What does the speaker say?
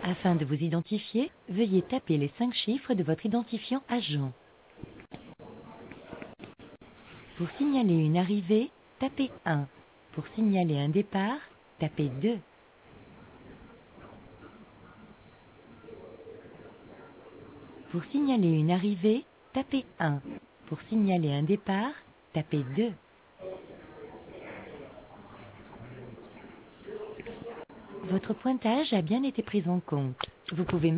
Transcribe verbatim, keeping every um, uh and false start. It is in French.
Afin de vous identifier, veuillez taper les cinq chiffres de votre identifiant agent. Pour signaler une arrivée, tapez un. Pour signaler un départ, tapez deux. Pour signaler une arrivée, tapez un. Pour signaler un départ, tapez deux. Votre pointage a bien été pris en compte. Vous pouvez